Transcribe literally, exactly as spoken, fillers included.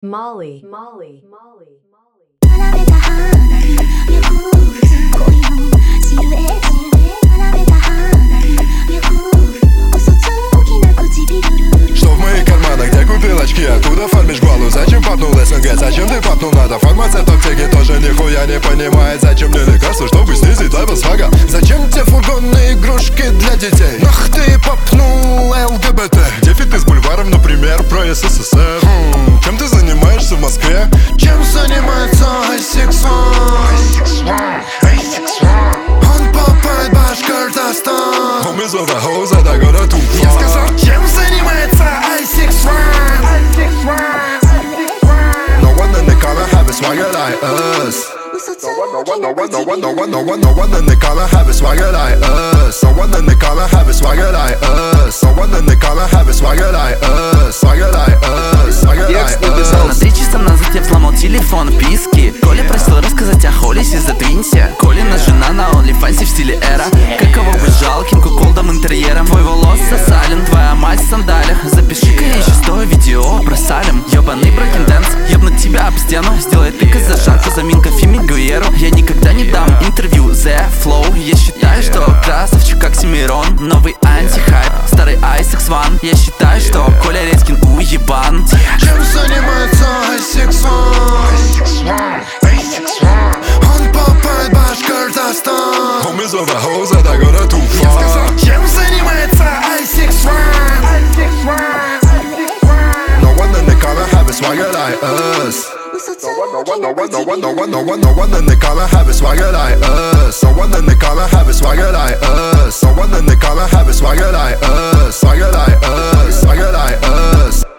Molly, Molly, Molly, Molly. 並べた花に脈恋のシルエット並べた花に脈嘘つきな唇 Что в моих карманах, где купил очки, откуда фармишь голову? Зачем попнул СНГ, зачем ты попнул надо? Фармация в аптеке тоже нихуя не понимает. Зачем мне лекарства, чтобы снизить левел свага? Зачем тебе фургонные игрушки для детей? Нах ты попнул ЛГБТ. Дефит из бульваров, например, про СССР. хм, Чем ты занимаешься в Москве? Чем занимается айсикс ван? Он попает в Башкортостан. Homie зова хоуза, это город Уфа. Я сказал, чем занимается айсикс ван? No one in the car have a swagger like us. 嘘つ No き one, な no one, no one, no 唇 one, no one, no one in the car have a swagger like us. No one in the car have a swagger like us. No one in the car have a swagger like us. Swagger like us, swagger like На us. три часа назад я взломал телефон, писки. Коля просил рассказать о Холлисе, задвинься. Колина жена на OnlyFans в стиле эра. Каково быть жалким куколдом интерьером. Твой волос сосален, твоя мать в сандалях. Запиши-ка я шестое видео про Салем. Ёбаный брокенденс, ебнуть тебя об стену. Сделай тык за жарку, заминка Фимигуэру. Я никогда не дам интервью The Flow. Я считаю, что красавчик как Семирон. Новый антихайп, старый айсикс ван. Я считаю, что Коля Редькин уебан. Чем занимается айсикс ван? Он попает в Башкортостан. Homie зова хоуза, это город Уфа. Я сказал, чем занимается айсикс ван? No one in the car have a swagger like us. 嘘つ No き one, な no one, no one, no 唇 one, no one, no one in the car have a swagger like us. No one in the car have a swagger like us. No one in the car have a swagger like us. Swagger like us, swagger like us.